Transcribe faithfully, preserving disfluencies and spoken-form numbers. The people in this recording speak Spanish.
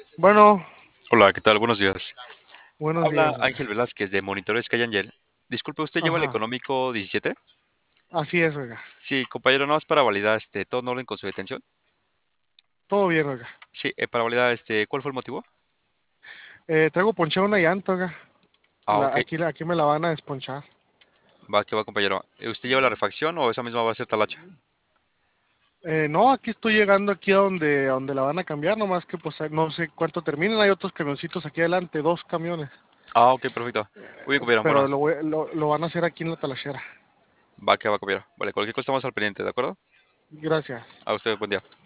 Bueno, Hola, ¿qué tal? Buenos días. buenos Habla días, oiga. Ángel Velázquez de Monitores Cayangel. Disculpe, ¿usted lleva el Ajá, económico diecisiete? así es, oiga. Sí, compañero, nada más para validar este, todo en orden con su detención. Todo bien, oiga. Sí, eh, para validar este, ¿cuál fue el motivo? Eh, traigo ponchada una llanta, oiga. Ah, La, ok, aquí, aquí me la van a desponchar. va, que va, compañero. Eh, ¿Usted lleva la refacción o esa misma va a ser talacha? Eh, no, aquí estoy llegando aquí a donde, a donde la van a cambiar, nomás que pues no sé cuánto terminen. Hay otros camioncitos aquí adelante, dos camiones. Ah, ok, perfecto. Muy bien, compañero. Bueno, Pero lo, voy- lo, lo van a hacer aquí en la talachera. va, que va, compañero. Vale, cualquier cosa estamos al pendiente, ¿de acuerdo? Gracias. A usted, buen día.